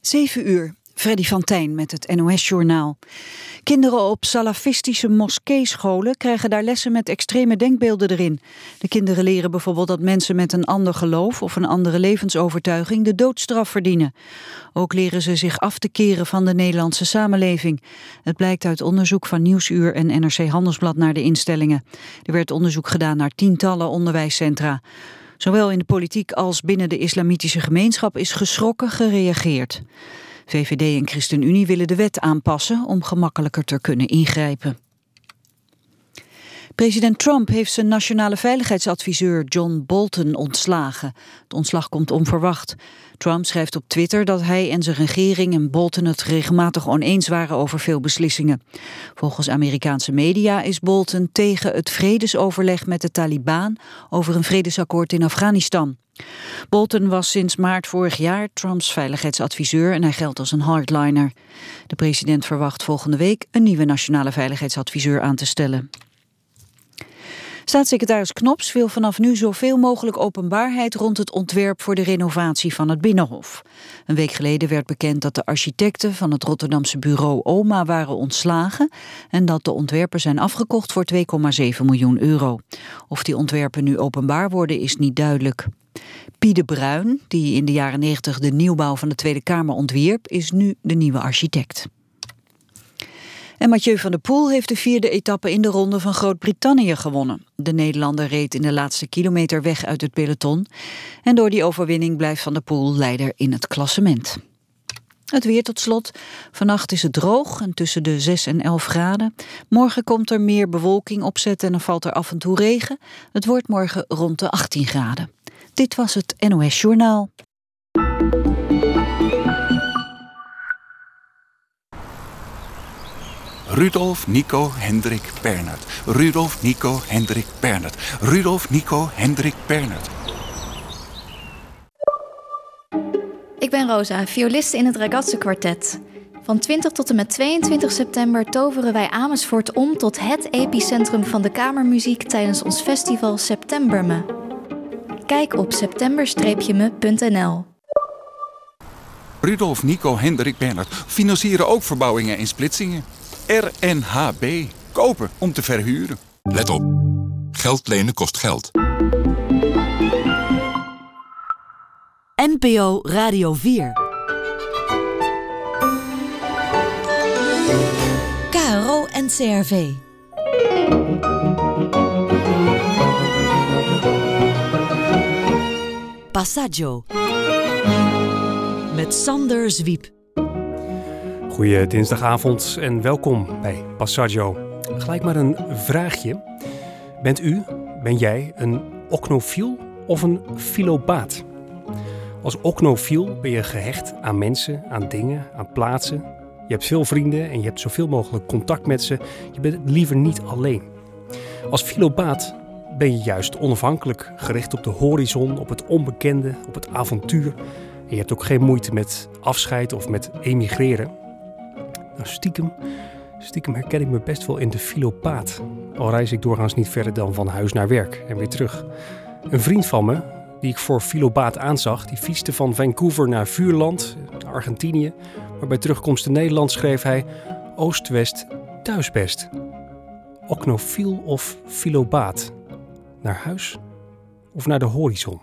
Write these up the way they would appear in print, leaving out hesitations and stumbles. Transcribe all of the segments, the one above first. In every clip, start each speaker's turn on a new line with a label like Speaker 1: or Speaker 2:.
Speaker 1: 7:00, Freddy van Tijn met het NOS-journaal. Kinderen op salafistische moskeescholen krijgen daar lessen met extreme denkbeelden erin. De kinderen leren bijvoorbeeld dat mensen met een ander geloof of een andere levensovertuiging de doodstraf verdienen. Ook leren ze zich af te keren van de Nederlandse samenleving. Het blijkt uit onderzoek van Nieuwsuur en NRC Handelsblad naar de instellingen. Er werd onderzoek gedaan naar tientallen onderwijscentra. Zowel in de politiek als binnen de islamitische gemeenschap is geschrokken gereageerd. VVD en ChristenUnie willen de wet aanpassen om gemakkelijker te kunnen ingrijpen. President Trump heeft zijn nationale veiligheidsadviseur John Bolton ontslagen. Het ontslag komt onverwacht. Trump schrijft op Twitter dat hij en zijn regering en Bolton het regelmatig oneens waren over veel beslissingen. Volgens Amerikaanse media is Bolton tegen het vredesoverleg met de Taliban over een vredesakkoord in Afghanistan. Bolton was sinds maart vorig jaar Trumps veiligheidsadviseur en hij geldt als een hardliner. De president verwacht volgende week een nieuwe nationale veiligheidsadviseur aan te stellen. Staatssecretaris Knops wil vanaf nu zoveel mogelijk openbaarheid rond het ontwerp voor de renovatie van het Binnenhof. Een week geleden werd bekend dat de architecten van het Rotterdamse bureau OMA waren ontslagen en dat de ontwerpen zijn afgekocht voor €2,7 miljoen. Of die ontwerpen nu openbaar worden is niet duidelijk. Pie de Bruin, die in de jaren 90 de nieuwbouw van de Tweede Kamer ontwierp, is nu de nieuwe architect. En Mathieu van der Poel heeft de 4e etappe in de Ronde van Groot-Brittannië gewonnen. De Nederlander reed in de laatste kilometer weg uit het peloton. En door die overwinning blijft Van der Poel leider in het klassement. Het weer tot slot. Vannacht is het droog en tussen de 6 en 11 graden. Morgen komt er meer bewolking opzetten en dan valt er af en toe regen. Het wordt morgen rond de 18 graden. Dit was het NOS Journaal.
Speaker 2: Rudolf, Nico, Hendrik, Bernhard. Rudolf, Nico, Hendrik, Bernhard. Rudolf, Nico, Hendrik, Bernhard.
Speaker 3: Ik ben Rosa, violiste in het Ragazze Kwartet. Van 20 tot en met 22 september toveren wij Amersfoort om tot het epicentrum van de kamermuziek tijdens ons festival Septemberme. Kijk op september-me.nl.
Speaker 2: Rudolf, Nico, Hendrik, Bernhard financieren ook verbouwingen en splitsingen. RNHB. Kopen om te verhuren.
Speaker 4: Let op. Geld lenen kost geld.
Speaker 5: NPO Radio 4. KRO en CRV. Passaggio. Met Sander Zwiep.
Speaker 6: Goeie dinsdagavond en welkom bij Passaggio. Gelijk maar een vraagje. Ben jij een oknofiel of een filobaat? Als oknofiel ben je gehecht aan mensen, aan dingen, aan plaatsen. Je hebt veel vrienden en je hebt zoveel mogelijk contact met ze. Je bent liever niet alleen. Als filobaat ben je juist onafhankelijk, gericht op de horizon, op het onbekende, op het avontuur. En je hebt ook geen moeite met afscheid of met emigreren. Nou, stiekem herken ik me best wel in de filopaat. Al reis ik doorgaans niet verder dan van huis naar werk en weer terug. Een vriend van me, die ik voor filobaat aanzag, die fietste van Vancouver naar Vuurland, Argentinië. Maar bij terugkomst in Nederland schreef hij: Oost-West, thuisbest. Oknofiel of filobaat? Naar huis of naar de horizon?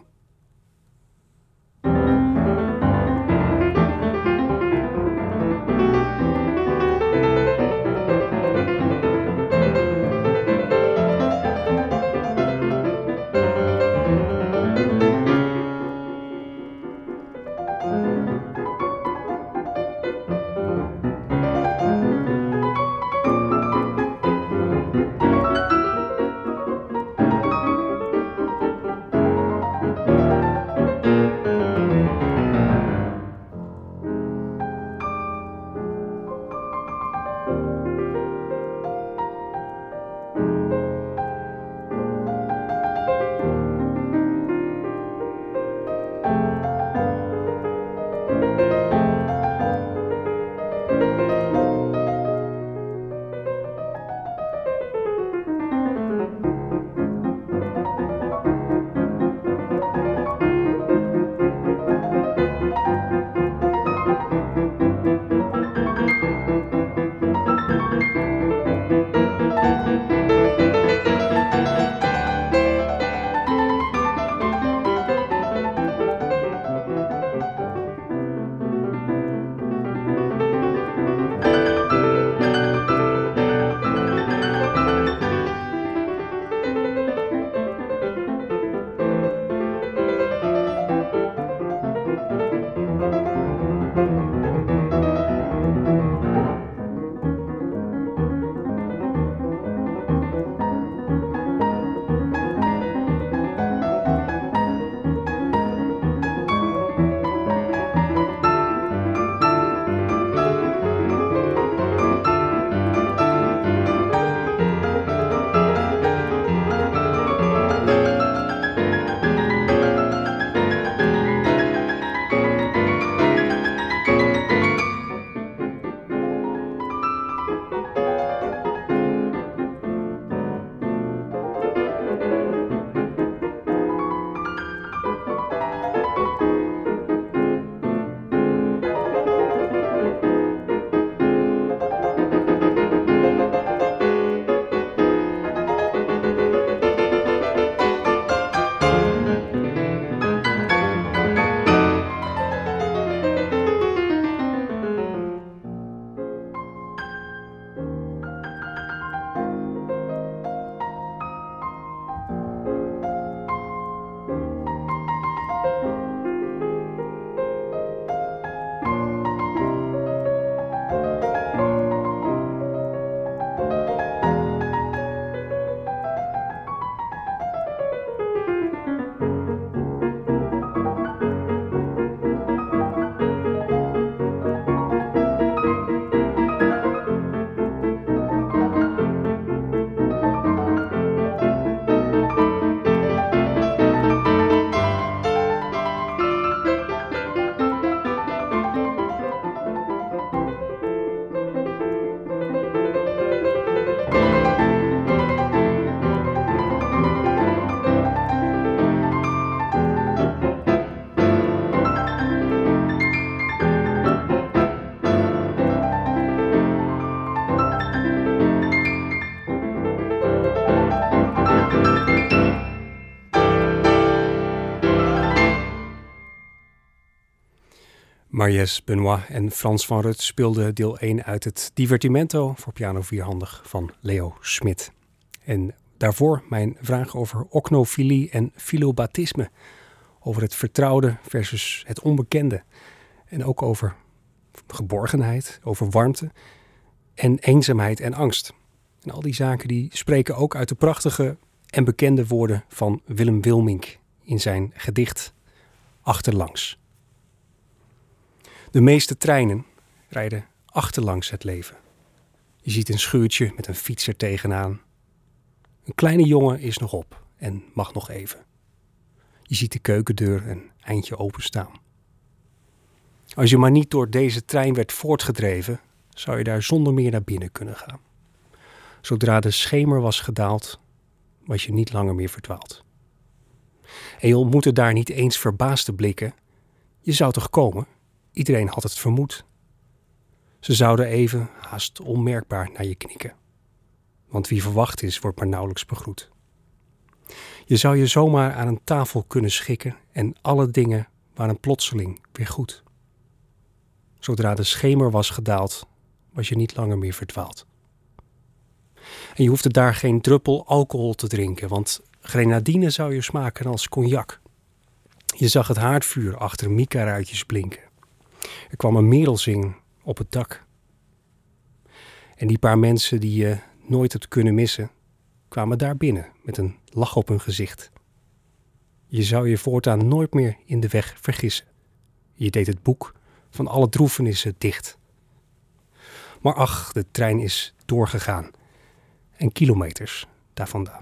Speaker 6: Marius Benoit en Frans van Rut speelden deel 1 uit het Divertimento voor piano vierhandig van Leo Smit. En daarvoor mijn vraag over oknofilie en filobatisme. Over het vertrouwde versus het onbekende. En ook over geborgenheid, over warmte en eenzaamheid en angst. En al die zaken die spreken ook uit de prachtige en bekende woorden van Willem Wilmink in zijn gedicht Achterlangs. De meeste treinen rijden achterlangs het leven. Je ziet een schuurtje met een fietser tegenaan. Een kleine jongen is nog op en mag nog even. Je ziet de keukendeur een eindje openstaan. Als je maar niet door deze trein werd voortgedreven, zou je daar zonder meer naar binnen kunnen gaan. Zodra de schemer was gedaald, was je niet langer meer verdwaald. En je ontmoette daar niet eens verbaasde blikken. Je zou toch komen? Iedereen had het vermoed. Ze zouden even, haast onmerkbaar, naar je knikken. Want wie verwacht is, wordt maar nauwelijks begroet. Je zou je zomaar aan een tafel kunnen schikken en alle dingen waren plotseling weer goed. Zodra de schemer was gedaald, was je niet langer meer verdwaald. En je hoefde daar geen druppel alcohol te drinken, want grenadine zou je smaken als cognac. Je zag het haardvuur achter mica-ruitjes blinken. Er kwam een merel zingen op het dak. En die paar mensen die je nooit hebt kunnen missen, kwamen daar binnen met een lach op hun gezicht. Je zou je voortaan nooit meer in de weg vergissen. Je deed het boek van alle droefenissen dicht. Maar ach, de trein is doorgegaan. En kilometers daar vandaan.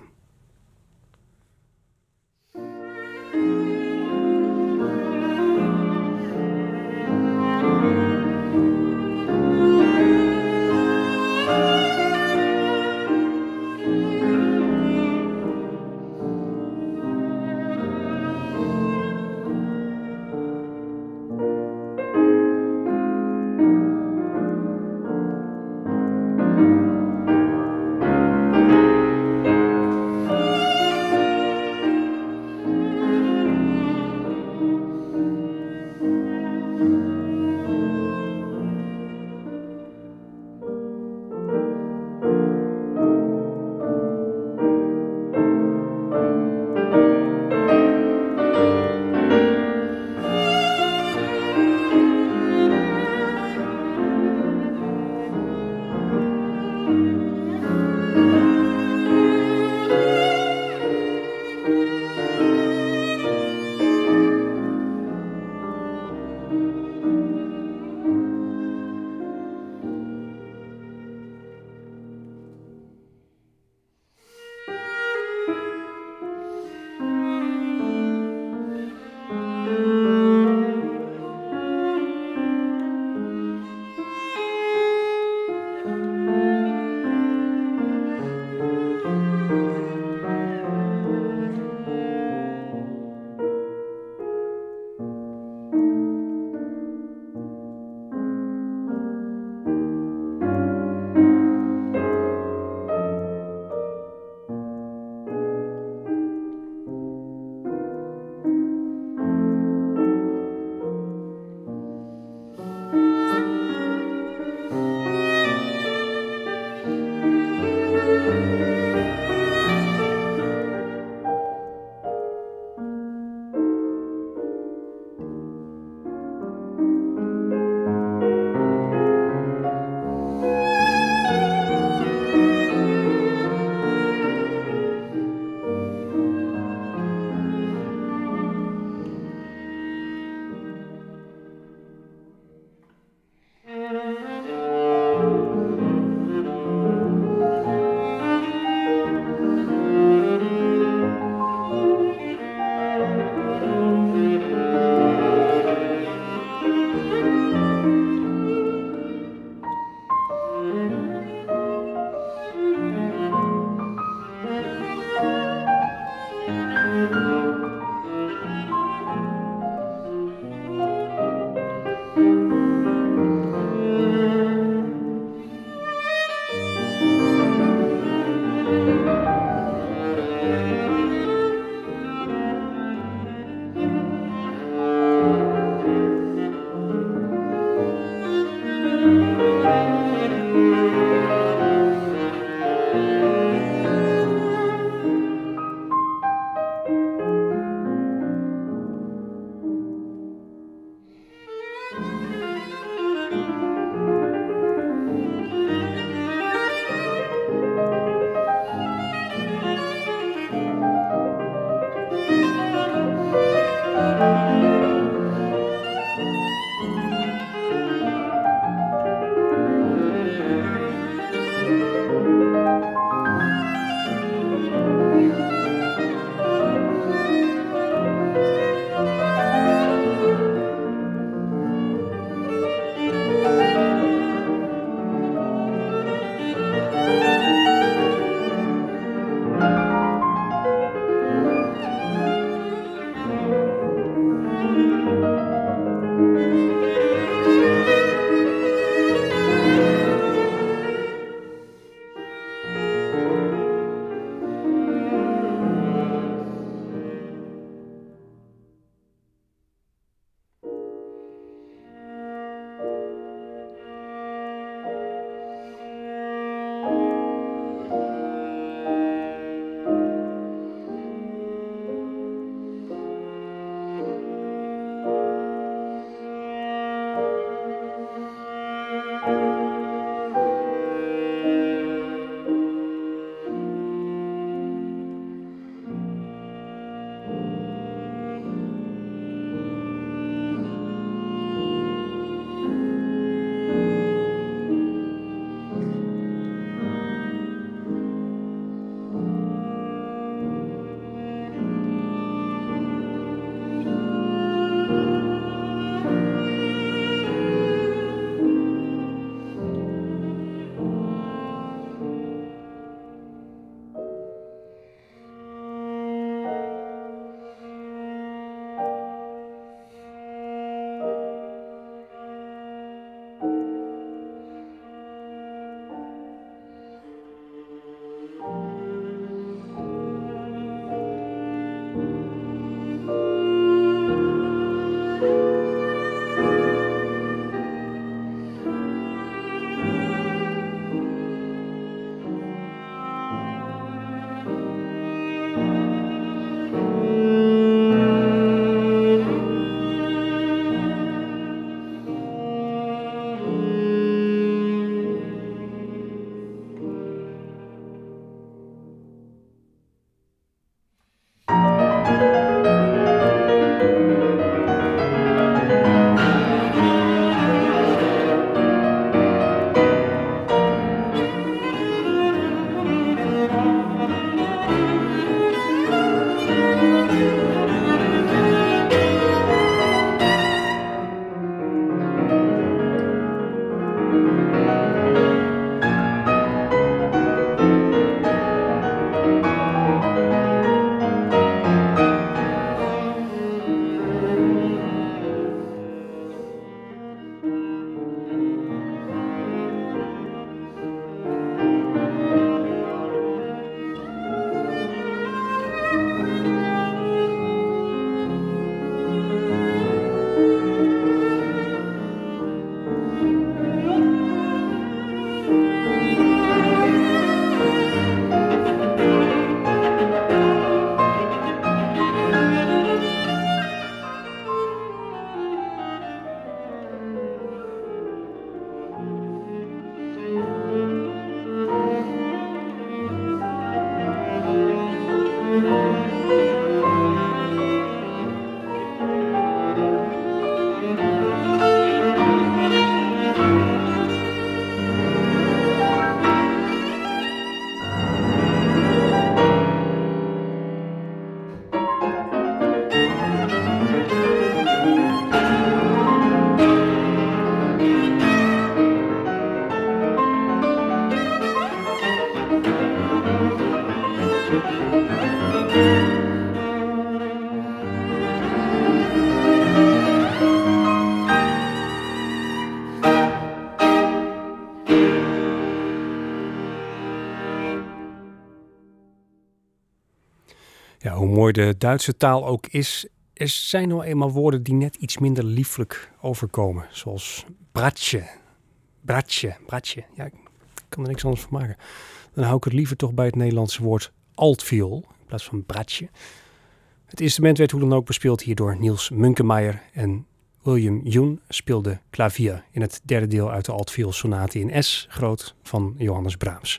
Speaker 6: Ja, hoe mooi de Duitse taal ook is, er zijn nou eenmaal woorden die net iets minder lieflijk overkomen. Zoals bratje. Ja, ik kan er niks anders van maken. Dan hou ik het liever toch bij het Nederlandse woord altviool in plaats van bratje. Het instrument werd hoe dan ook bespeeld hier door Niels Munkemeyer en William Yoon speelde klavier in het derde deel uit de altvioolsonate in S groot van Johannes Brahms.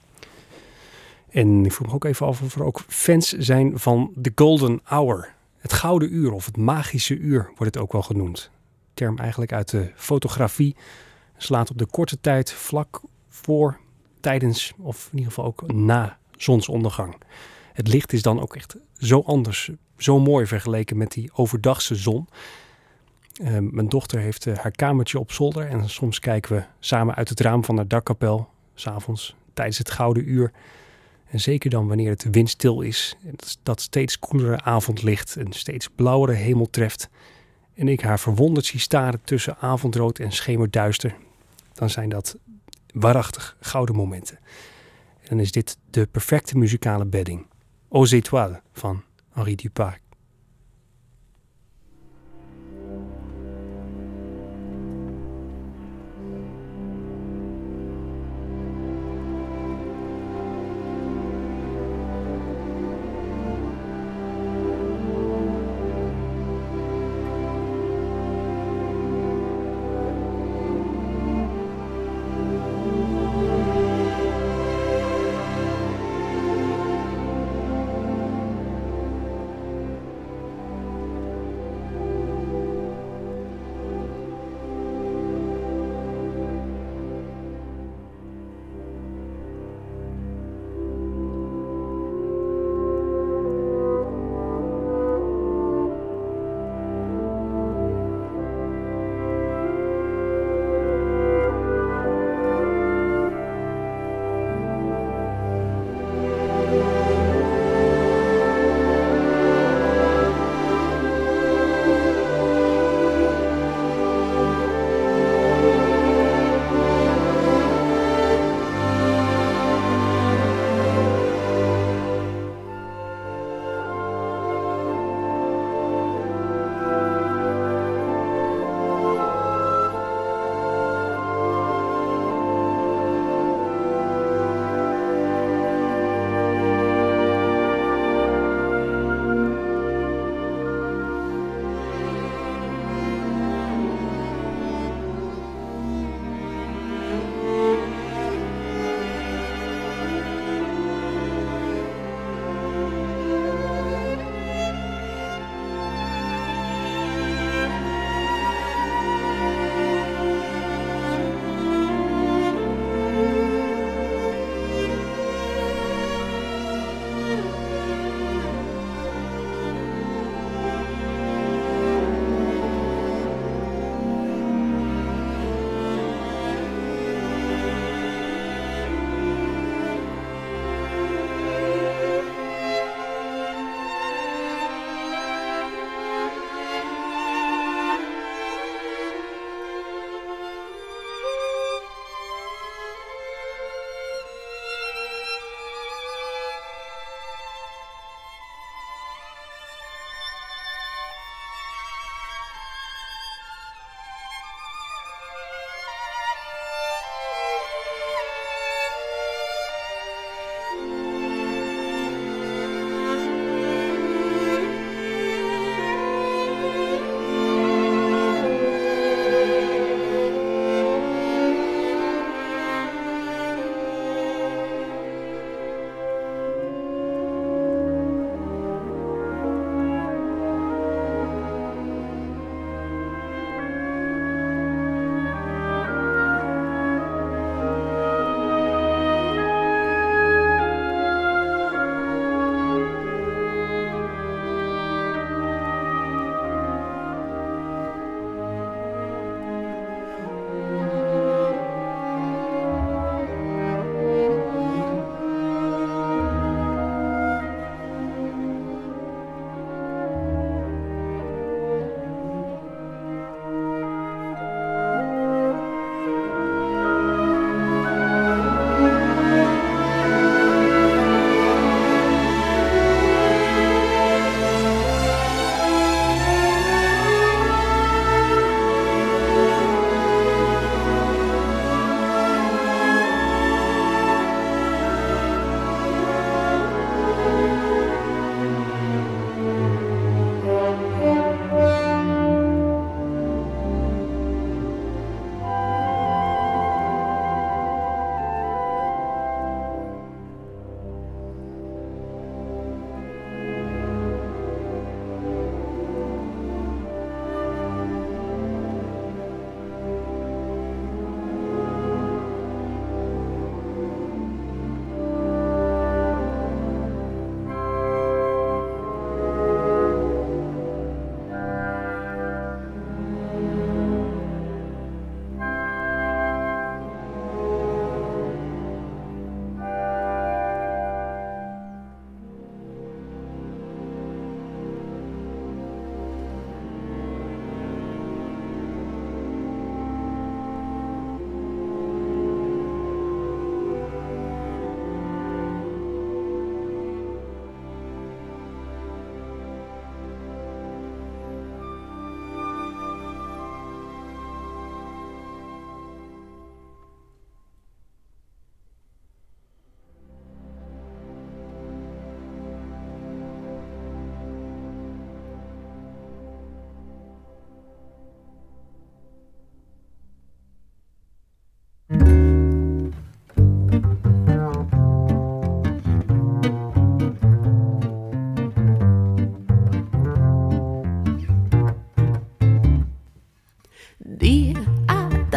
Speaker 6: En ik vroeg me ook even af of er ook fans zijn van The Golden Hour. Het gouden uur of het magische uur wordt het ook wel genoemd. Term eigenlijk uit de fotografie. Slaat op de korte tijd vlak voor, tijdens of in ieder geval ook na zonsondergang. Het licht is dan ook echt zo anders, zo mooi vergeleken met die overdagse zon. Mijn dochter heeft haar kamertje op zolder en soms kijken we samen uit het raam van haar dakkapel, 's avonds tijdens het gouden uur. En zeker dan wanneer het windstil is, dat steeds koelere avondlicht en steeds blauwere hemel treft. En ik haar verwonderd zie staren tussen avondrood en schemerduister. Dan zijn dat waarachtig gouden momenten. En dan is dit de perfecte muzikale bedding. Aux étoiles van Henri Duparc.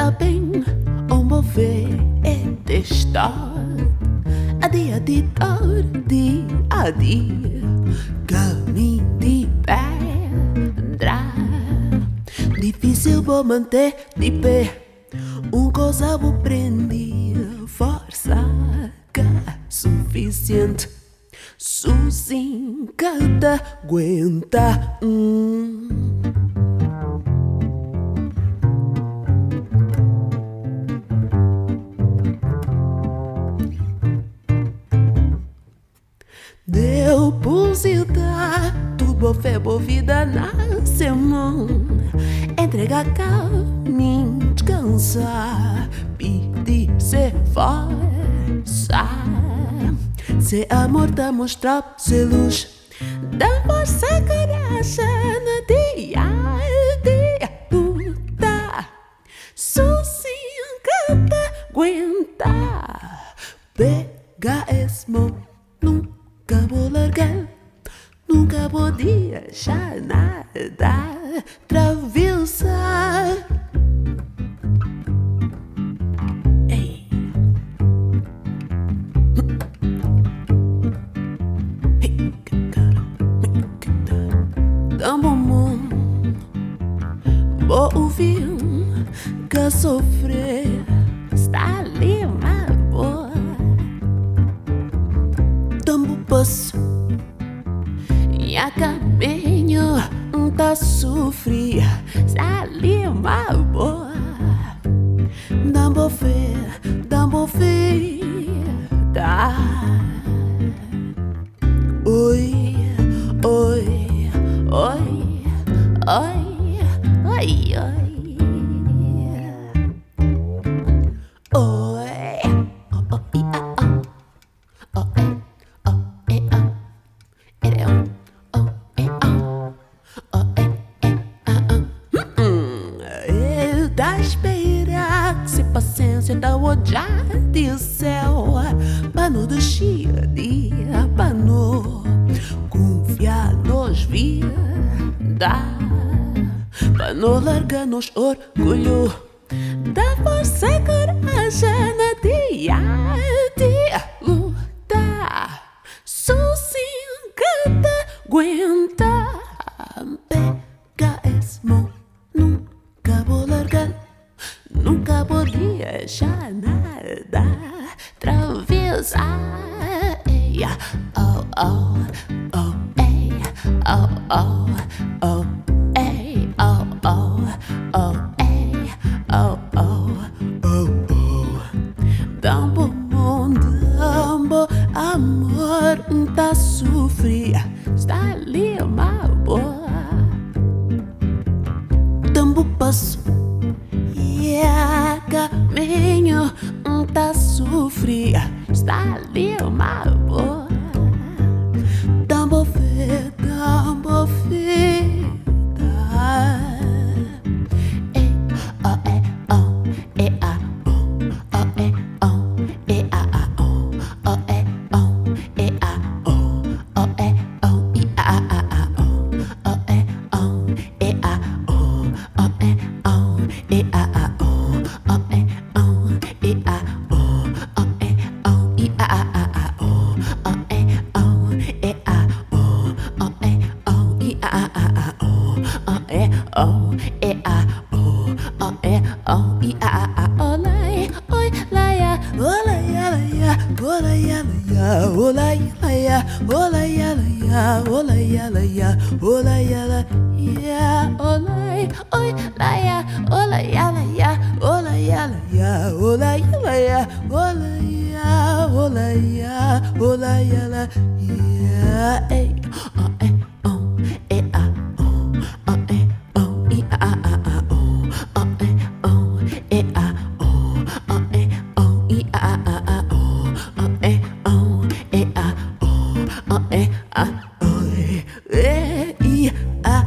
Speaker 7: tá bem, vamos ver e testar. Adi, adi, tardi, adi, caminho de pedra. Difícil vou manter de pé, coisa vou prender, força que é suficiente, sozinho cada aguenta. Deu pulsita, tudo fé, boa vida na seu mão. Entrega caminho, descansar, pedir se força. Se amor tá mostrar, se luz, dá força, coragem no dia a dia. Luta, sozinho, cada aguentar. Pega esse mão, nunca vou largar, nunca vou deixar nada atravessar. Ei. Tão bom, vou ouvir que sofrer está ali, mas boa. Tão bom passo e a caminho tá sofrer, está ali, mas boa. Tão bom fé, tá. Oi, oi, oi, oi, oi, oi. Da olhar do céu, pano do chia de pano, confiar nos vida, pano larga nos orgulho, dá força e coragem na dia a dia, luta, sozinho cada aguenta, pega esse mão, nunca vou largar. Nunca vou deixar nada atravessar. Oh, oh, oh, ei, oh, oh, oh, ei, oh, oh, oh, ei, oh, oh, oh, oh. Dambo mundo, amor, tá sofrer, está ali uma boa. Dambo passo e a caminho tá sofrer, está ali uma boa. Dambo fé, tá. E oh, e oh, e a oh, oh, e oh, e a oh, oh, e oh, e a oh, oh, e oh, e a oh, oh, e oh, e a oh, oh, e oh, e a oh, oh, e oh, e a oh, oh, e oh, e a oh, oh, e oh, e a oh, oh, e oh, e a oh, oh, e oh, e a oh, oh, e oh, e a olai, oi, laia, olai, laia, olai, laia, olai, laia, olai, laia, olai, laia, olai, laia, olai, oi, laia, olai, laia, olai, laia, olai, laia, olai, olai, olai, laia, ei, oh, eh, oh, e a oh, oh, e oh, e a oh, oh, e oh, e a oh, oh, e oh, e a oh, oh, e oh, e a oh, oh, e a oh, e a.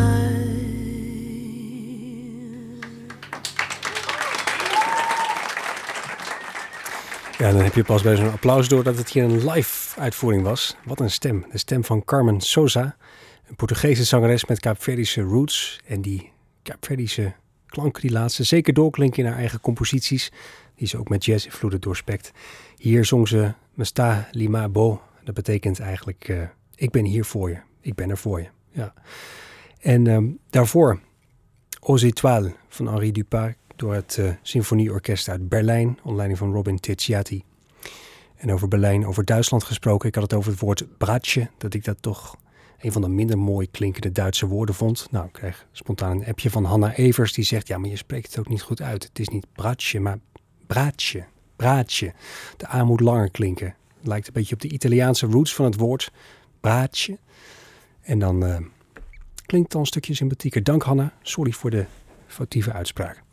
Speaker 6: Ja, dan heb je pas bij zo'n applaus door dat het hier een live uitvoering was. Wat een stem. De stem van Carmen Sousa, een Portugese zangeres met Kaapverdische roots. En die Kaapverdische klanken die laatste zeker doorklinken in haar eigen composities, die ze ook met jazz-invloeden doorspekt. Hier zong ze Mesta Lima Bo. Dat betekent eigenlijk, ik ben hier voor je. Ik ben er voor je. Ja. En daarvoor Aux Étoiles van Henri Duparc door het Symfonieorkest uit Berlijn, onder leiding van Robin Ticciati. En over Berlijn, over Duitsland gesproken. Ik had het over het woord Bratsche, dat ik dat toch een van de minder mooi klinkende Duitse woorden vond. Nou, ik kreeg spontaan een appje van Hanna Evers die zegt, ja, maar je spreekt het ook niet goed uit. Het is niet Bratsche, maar Bratsche. Bratsche. De A moet langer klinken. Het lijkt een beetje op de Italiaanse roots van het woord Bratsche. En dan klinkt het al een stukje sympathieker. Dank Hanna, sorry voor de foutieve uitspraak.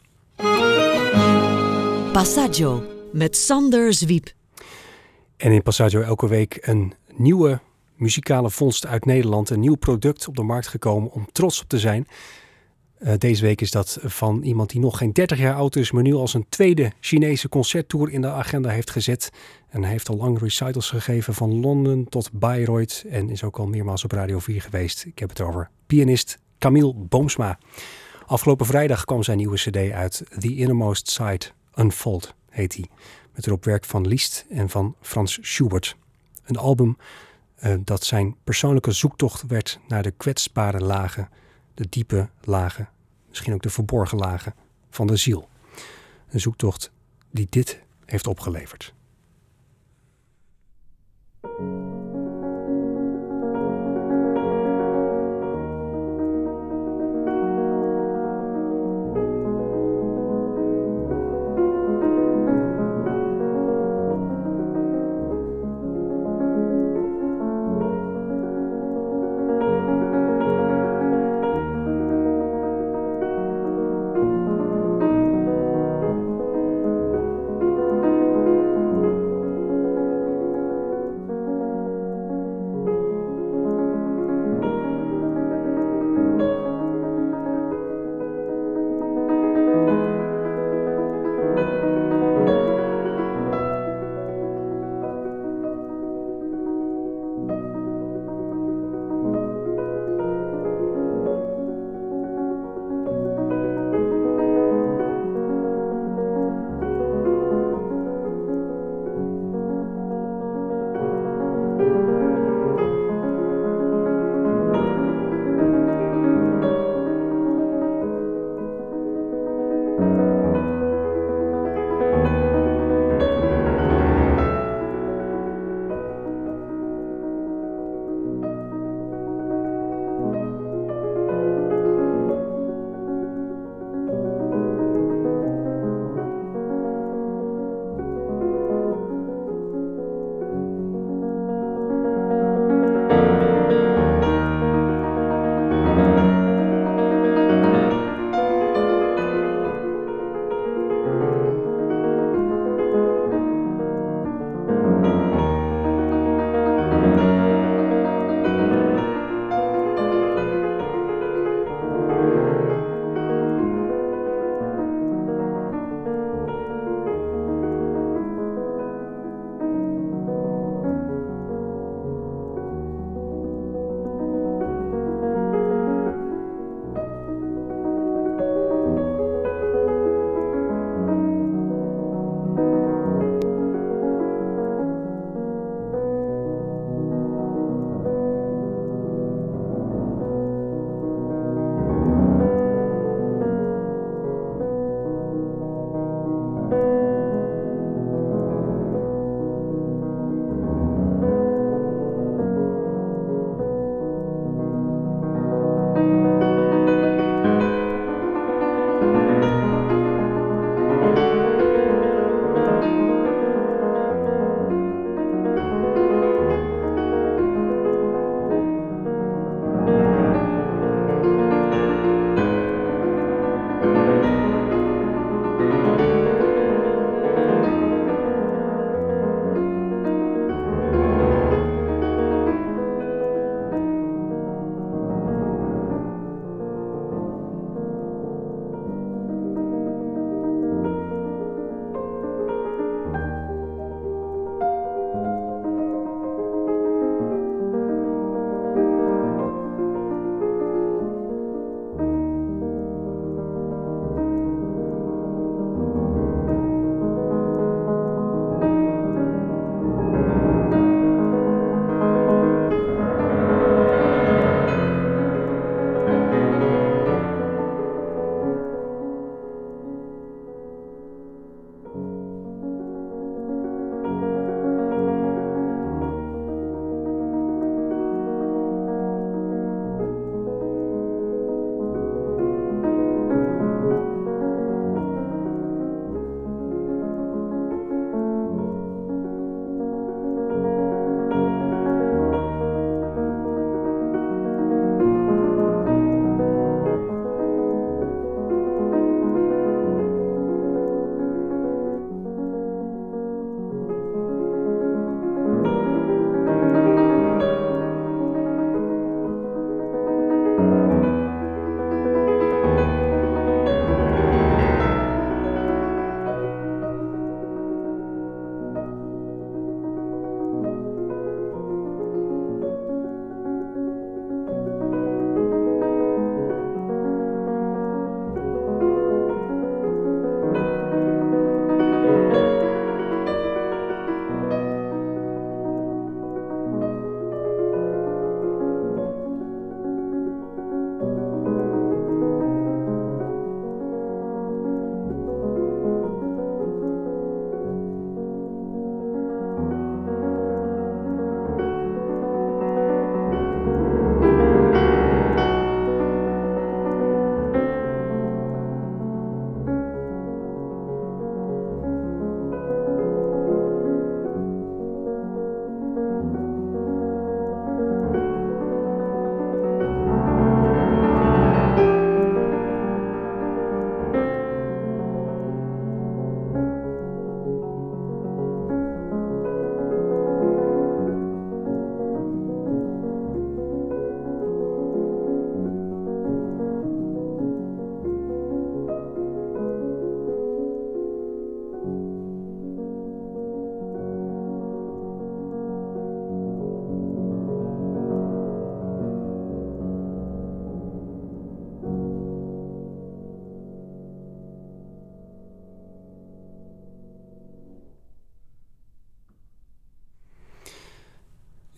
Speaker 5: Passaggio met Sander Zwiep.
Speaker 6: En in Passaggio elke week een nieuwe muzikale vondst uit Nederland. Een nieuw product op de markt gekomen om trots op te zijn. Deze week is dat van iemand die nog geen 30 jaar oud is, maar nu als een tweede Chinese concerttour in de agenda heeft gezet. En hij heeft al lang recitals gegeven van Londen tot Bayreuth en is ook al meermaals op Radio 4 geweest. Ik heb het over pianist Camille Boomsma. Afgelopen vrijdag kwam zijn nieuwe cd uit. The Innermost Side Unfold heet hij. Met erop werk van Liszt en van Franz Schubert. Een album dat zijn persoonlijke zoektocht werd naar de kwetsbare lagen, de diepe lagen, misschien ook de verborgen lagen van de ziel. Een zoektocht die dit heeft opgeleverd.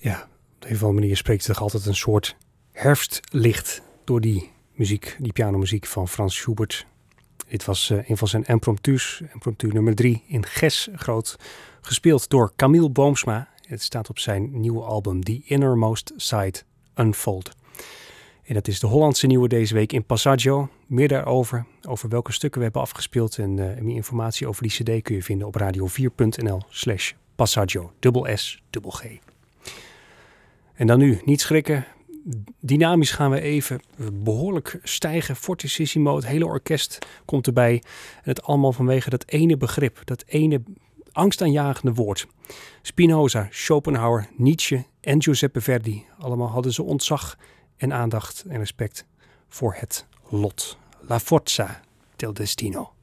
Speaker 6: Ja, op een of andere manier spreekt er altijd een soort herfstlicht door die muziek, die pianomuziek van Frans Schubert. Dit was een van zijn impromptus, impromptu nummer 3 in Ges groot, gespeeld door Camille Boomsma. Het staat op zijn nieuwe album The Innermost Side Unfold. En dat is de Hollandse nieuwe deze week in Passaggio. Meer daarover, over welke stukken we hebben afgespeeld en meer informatie over die cd kun je vinden op radio4.nl/Passaggio, /SGG. En dan nu, niet schrikken. Dynamisch gaan we even behoorlijk stijgen. Fortissimo, het hele orkest komt erbij. En het allemaal vanwege dat ene begrip, dat ene angstaanjagende woord. Spinoza, Schopenhauer, Nietzsche en Giuseppe Verdi. Allemaal hadden ze ontzag en aandacht en respect voor het lot. La forza del destino.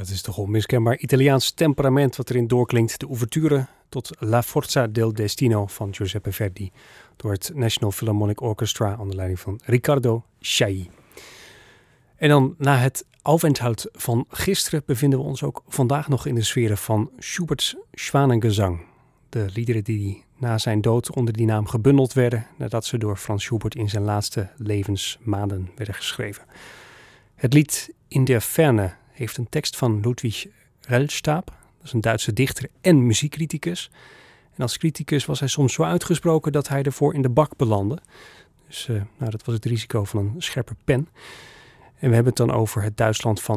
Speaker 6: Dat is toch onmiskenbaar Italiaans temperament wat erin doorklinkt. De ouverture tot La Forza del Destino van Giuseppe Verdi door het National Philharmonic Orchestra onder leiding van Riccardo Chailly. En dan na het Aufenthalt van gisteren bevinden we ons ook vandaag nog in de sferen van Schubert's Schwanengezang. De liederen die na zijn dood onder die naam gebundeld werden nadat ze door Franz Schubert in zijn laatste levensmaanden werden geschreven. Het lied In der Ferne heeft een tekst van Ludwig Rellstab. Dat is een Duitse dichter en muziekcriticus. En als criticus was hij soms zo uitgesproken dat hij ervoor in de bak belandde. Dus dat was het risico van een scherpe pen. En we hebben het dan over het Duitsland van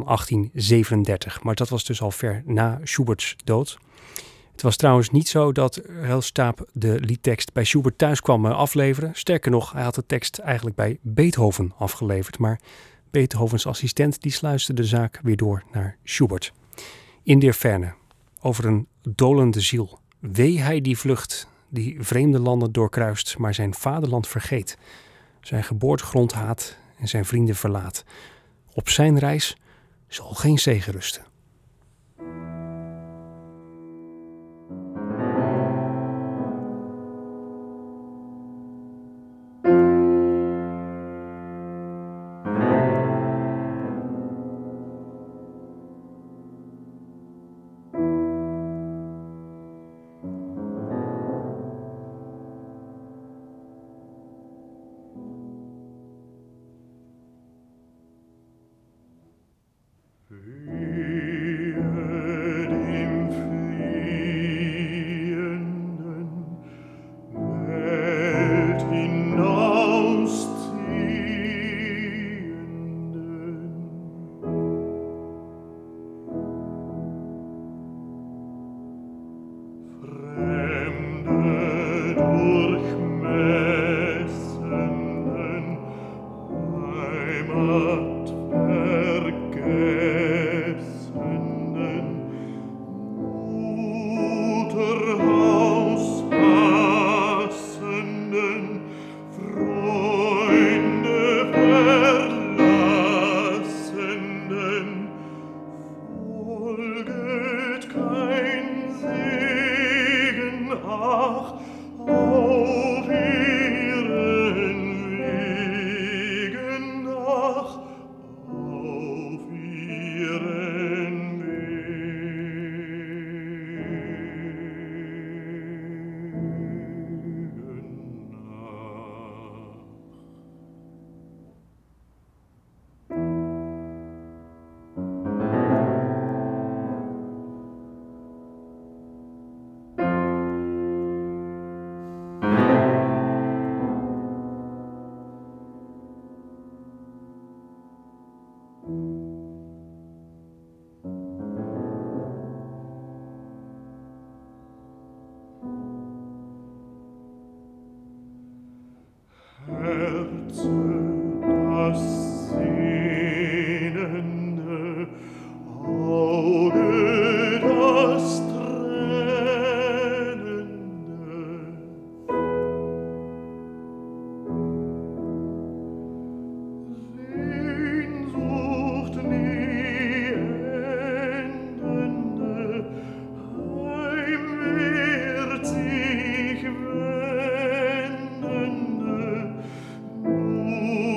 Speaker 6: 1837. Maar dat was dus al ver na Schuberts dood. Het was trouwens niet zo dat Rellstab de liedtekst bij Schubert thuis kwam afleveren. Sterker nog, hij had de tekst eigenlijk bij Beethoven afgeleverd. Maar Beethovens assistent die sluiste de zaak weer door naar Schubert. In der Ferne, over een dolende ziel. Wee hij die vlucht, die vreemde landen doorkruist, maar zijn vaderland vergeet. Zijn geboortegrond haat en zijn vrienden verlaat. Op zijn reis zal geen zege rusten.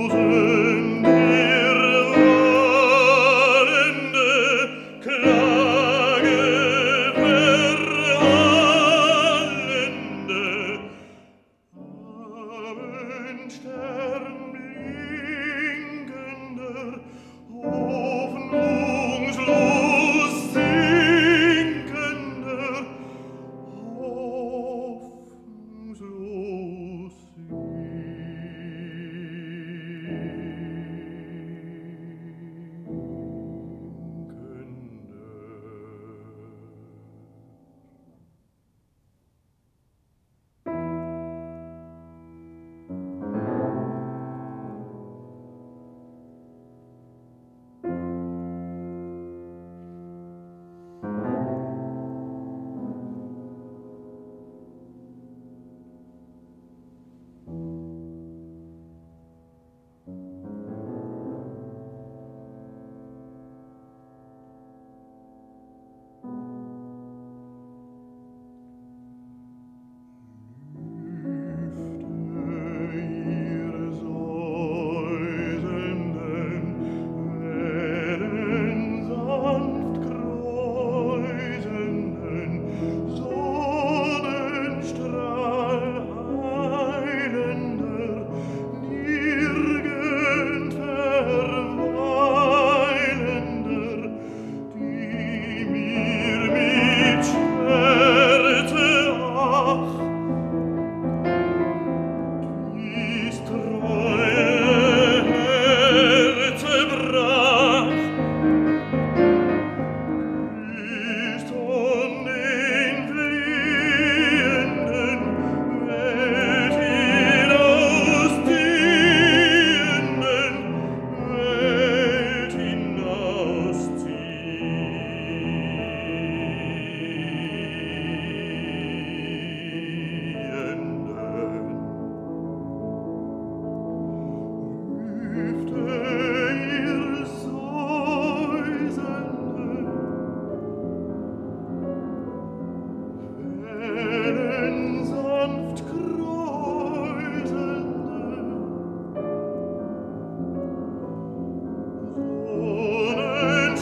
Speaker 8: Klar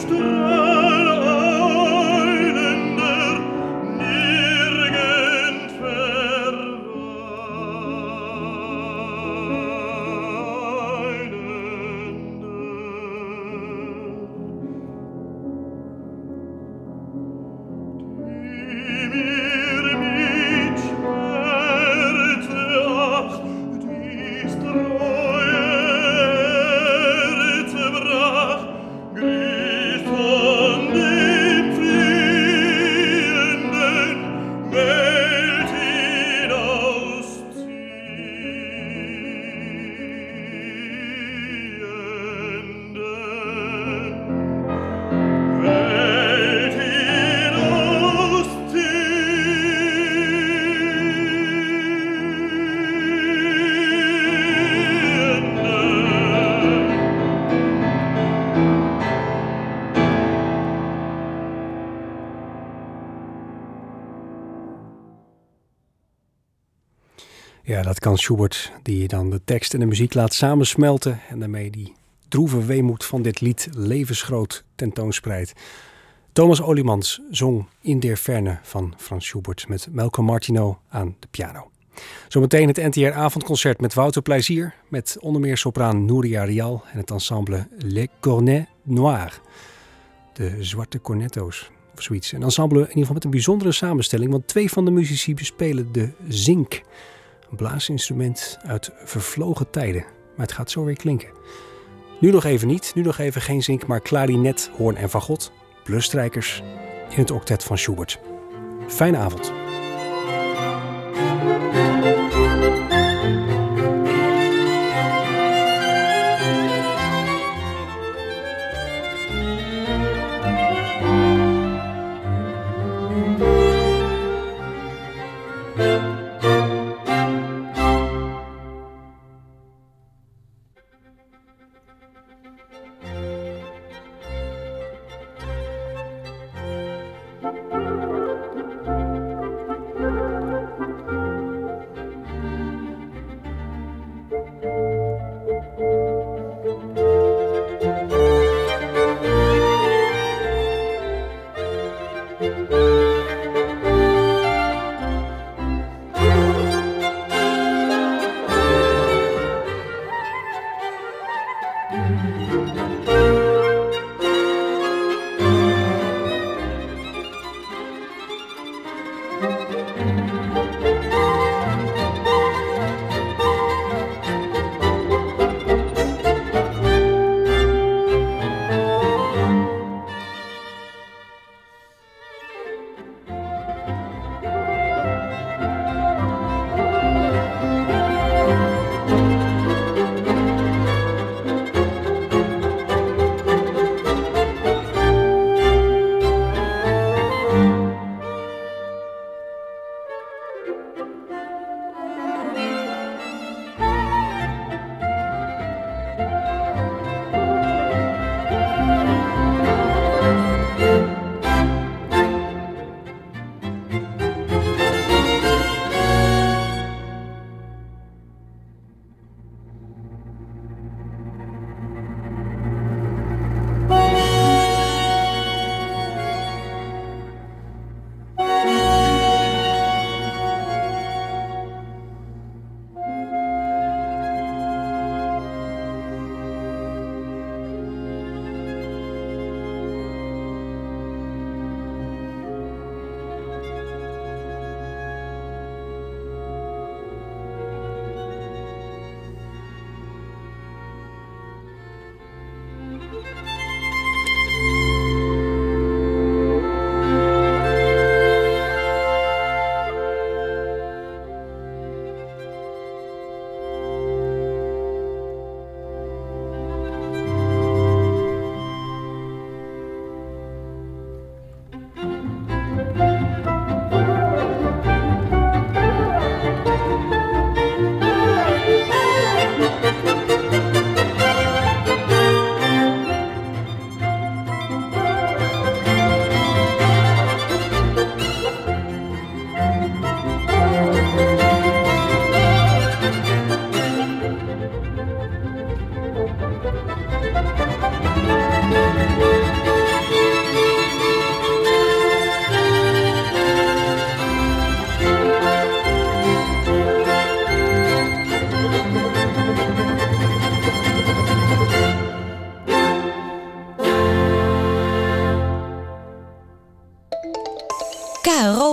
Speaker 6: Ja, dat kan Schubert, die dan de tekst en de muziek laat samensmelten en daarmee die droeve weemoed van dit lied levensgroot tentoonspreidt. Thomas Oliemans zong In der Ferne van Frans Schubert met Malcolm Martineau aan de piano. Zometeen het NTR-avondconcert met Wouter Plezier, met onder meer sopraan Nouria Rial en het ensemble Les Cornets Noirs, de zwarte cornetto's of zoiets. Een ensemble in ieder geval met een bijzondere samenstelling, want 2 van de muzici bespelen de zink. Een blaasinstrument uit vervlogen tijden. Maar het gaat zo weer klinken. Nu nog even niet. Nu nog even geen zink, maar klarinet, hoorn en fagot. Plus strijkers in het octet van Schubert. Fijne avond.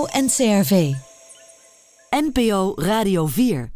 Speaker 5: NCRV. NPO Radio 4.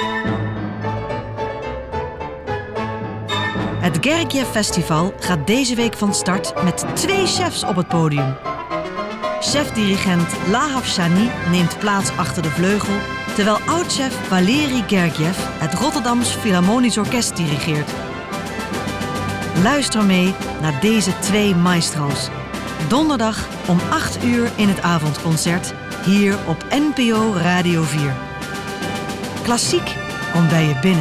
Speaker 8: Het Gergiev Festival gaat deze week van start met 2 chefs op het podium. Chef-dirigent Lahav Shani neemt plaats achter de vleugel, terwijl oud-chef Valeri Gergiev het Rotterdams Philharmonisch Orkest dirigeert. Luister mee naar deze 2 maestro's. Donderdag om 8 uur in het avondconcert, hier op NPO Radio 4. Klassiek komt bij je binnen.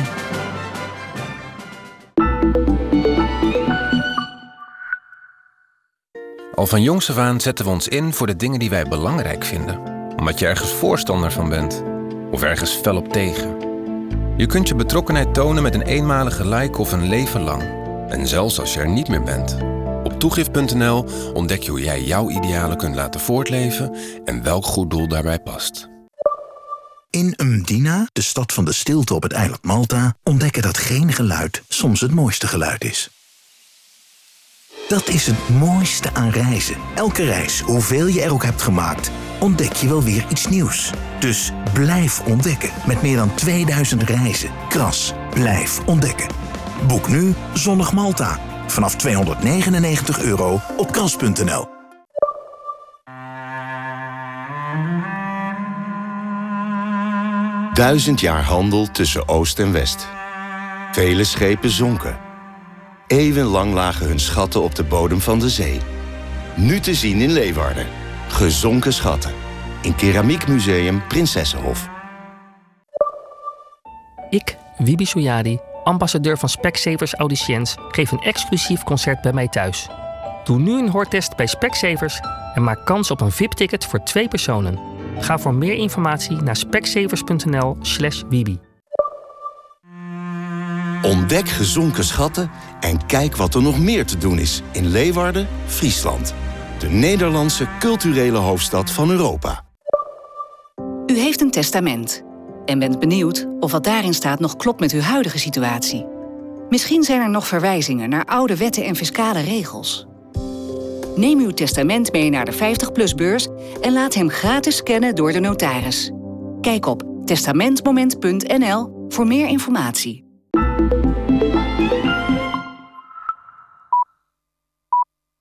Speaker 9: Al van jongs af aan zetten we ons in voor de dingen die wij belangrijk vinden. Omdat je ergens voorstander van bent. Of ergens fel op tegen. Je kunt je betrokkenheid tonen met een eenmalige like of een leven lang. En zelfs als je er niet meer bent. Op toegift.nl ontdek je hoe jij jouw idealen kunt laten voortleven en welk goed doel daarbij past.
Speaker 10: In Mdina, de stad van de stilte op het eiland Malta, ontdekken dat geen geluid soms het mooiste geluid is. Dat is het mooiste aan reizen. Elke reis, hoeveel je er ook hebt gemaakt, ontdek je wel weer iets nieuws. Dus blijf ontdekken met meer dan 2000 reizen. Kras, blijf ontdekken. Boek nu Zonnig Malta. Vanaf €299 op kras.nl.
Speaker 11: Duizend jaar handel tussen Oost en West. Vele schepen zonken. Eeuwenlang lagen hun schatten op de bodem van de zee. Nu te zien in Leeuwarden. Gezonken schatten. In Keramiekmuseum Prinsessenhof.
Speaker 12: Ik, Wibi Soyadi, ambassadeur van Specsavers Audiciëns, geef een exclusief concert bij mij thuis. Doe nu een hoortest bij Specsavers en maak kans op een VIP-ticket voor 2 personen. Ga voor meer informatie naar specsavers.nl/Wibi.
Speaker 11: Ontdek gezonken schatten en kijk wat er nog meer te doen is in Leeuwarden, Friesland. De Nederlandse culturele hoofdstad van Europa.
Speaker 13: U heeft een testament en bent benieuwd of wat daarin staat nog klopt met uw huidige situatie. Misschien zijn er nog verwijzingen naar oude wetten en fiscale regels. Neem uw testament mee naar de 50PLUS-beurs en laat hem gratis scannen door de notaris. Kijk op testamentmoment.nl voor meer informatie.